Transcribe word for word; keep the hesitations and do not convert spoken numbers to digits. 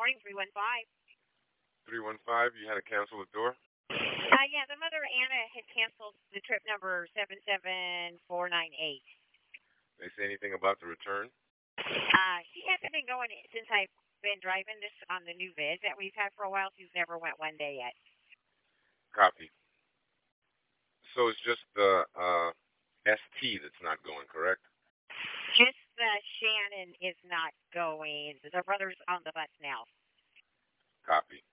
morning, three one five. three one five, you had to cancel the door? Uh, yeah, the mother, Anna, had canceled the trip number seven seven four nine eight. They say anything about the return? Uh, she hasn't been going since I've been driving this on the new Viz that we've had for a while. She's never went one day yet. Copy. So it's just the uh, S T that's not going, correct? Just the Shannon is not going. The brother's on the bus now. Copy.